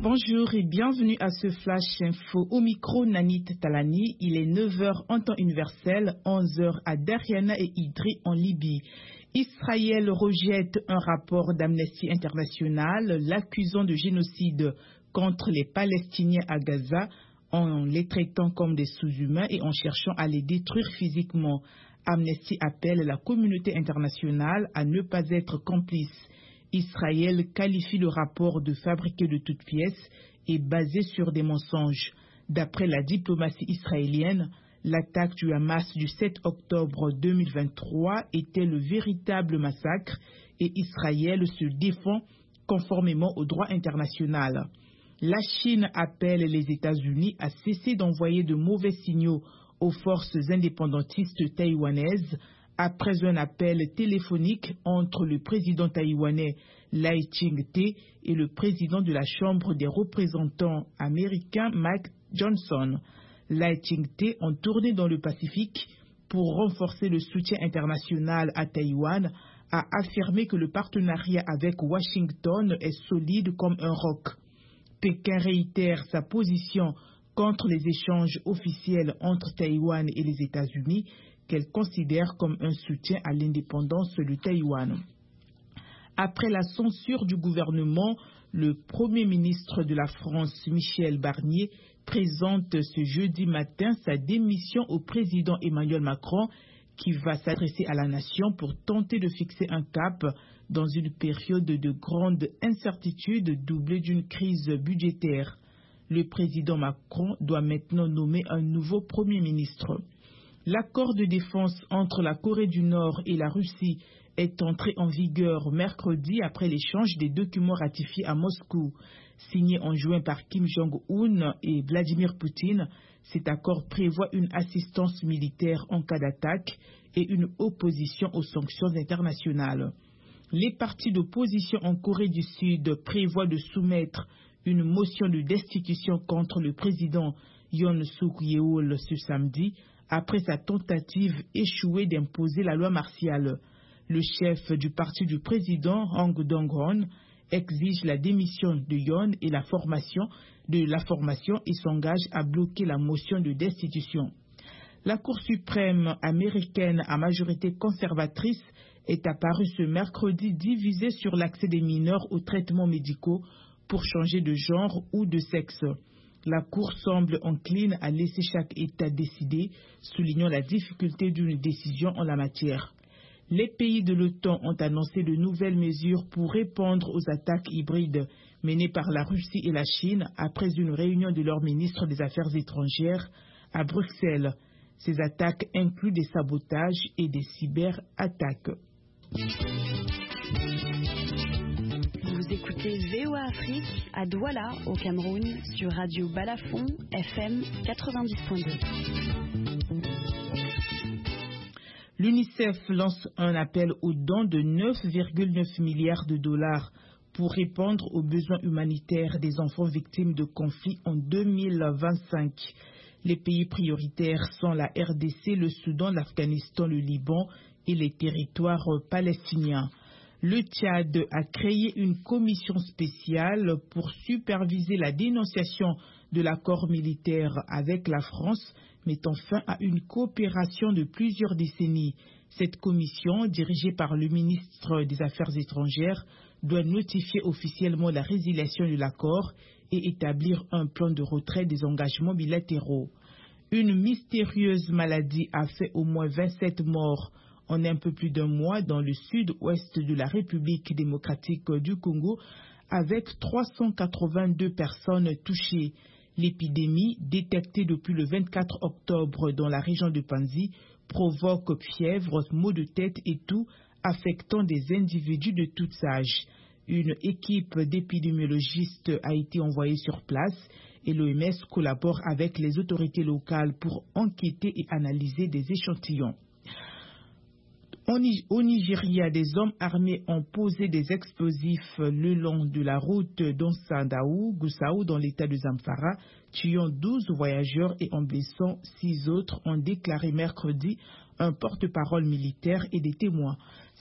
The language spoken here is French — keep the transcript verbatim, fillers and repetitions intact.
Bonjour et bienvenue à ce Flash Info. Au micro, Nanit Talani. Il est neuf heures en temps universel, onze heures à Dariana et Idri en Libye. Israël rejette un rapport d'Amnesty International l'accusant de génocide contre les Palestiniens à Gaza en les traitant comme des sous-humains et en cherchant à les détruire physiquement. Amnesty appelle la communauté internationale à ne pas être complice. Israël qualifie le rapport de fabriqué de toutes pièces et basé sur des mensonges. D'après la diplomatie israélienne, l'attaque du Hamas du sept octobre deux mille vingt-trois était le véritable massacre et Israël se défend conformément au droit international. La Chine appelle les États-Unis à cesser d'envoyer de mauvais signaux aux forces indépendantistes taïwanaises après un appel téléphonique entre le président taïwanais Lai Ching-te et le président de la Chambre des représentants américain Mike Johnson. Lai Ching-te, en tournée dans le Pacifique pour renforcer le soutien international à Taïwan, a affirmé que le partenariat avec Washington est solide comme un roc. Pékin réitère sa position contre les échanges officiels entre Taïwan et les États-Unis, qu'elle considère comme un soutien à l'indépendance de Taïwan. Après la censure du gouvernement, le Premier ministre de la France, Michel Barnier, présente ce jeudi matin sa démission au président Emmanuel Macron, qui va s'adresser à la nation pour tenter de fixer un cap dans une période de grande incertitude doublée d'une crise budgétaire. Le président Macron doit maintenant nommer un nouveau Premier ministre. L'accord de défense entre la Corée du Nord et la Russie est entré en vigueur mercredi après l'échange des documents ratifiés à Moscou. Signé en juin par Kim Jong-un et Vladimir Poutine, cet accord prévoit une assistance militaire en cas d'attaque et une opposition aux sanctions internationales. Les partis d'opposition en Corée du Sud prévoient de soumettre une motion de destitution contre le président Yoon Suk-yeol ce samedi, après sa tentative échouée d'imposer la loi martiale. Le chef du parti du président, Hong Dong-hoon, exige la démission de Yoon et la formation de la formation et s'engage à bloquer la motion de destitution. La Cour suprême américaine à majorité conservatrice est apparue ce mercredi divisée sur l'accès des mineurs aux traitements médicaux pour changer de genre ou de sexe. La Cour semble encline à laisser chaque État décider, soulignant la difficulté d'une décision en la matière. Les pays de l'OTAN ont annoncé de nouvelles mesures pour répondre aux attaques hybrides menées par la Russie et la Chine après une réunion de leurs ministres des Affaires étrangères à Bruxelles. Ces attaques incluent des sabotages et des cyberattaques. Vous écoutez V O A Afrique à Douala, au Cameroun, sur Radio Balafon, F M quatre-vingt-dix point deux. L'UNICEF lance un appel aux dons de neuf virgule neuf milliards de dollars pour répondre aux besoins humanitaires des enfants victimes de conflits en deux mille vingt-cinq. Les pays prioritaires sont la R D C, le Soudan, l'Afghanistan, le Liban et les territoires palestiniens. Le Tchad a créé une commission spéciale pour superviser la dénonciation de l'accord militaire avec la France, mettant fin à une coopération de plusieurs décennies. Cette commission, dirigée par le ministre des Affaires étrangères, doit notifier officiellement la résiliation de l'accord et établir un plan de retrait des engagements bilatéraux. Une mystérieuse maladie a fait au moins vingt-sept morts en un peu plus d'un mois dans le sud-ouest de la République démocratique du Congo, avec trois cent quatre-vingt-deux personnes touchées. L'épidémie, détectée depuis le vingt-quatre octobre dans la région de Panzi, provoque fièvre, maux de tête et toux, affectant des individus de tout âge. Une équipe d'épidémiologistes a été envoyée sur place et l'O M S collabore avec les autorités locales pour enquêter et analyser des échantillons. Au Nigeria, des hommes armés ont posé des explosifs le long de la route d'Onsandaou-Gusau dans l'état de Zamfara, tuant douze voyageurs et en blessant six autres, ont déclaré mercredi un porte-parole militaire et des témoins.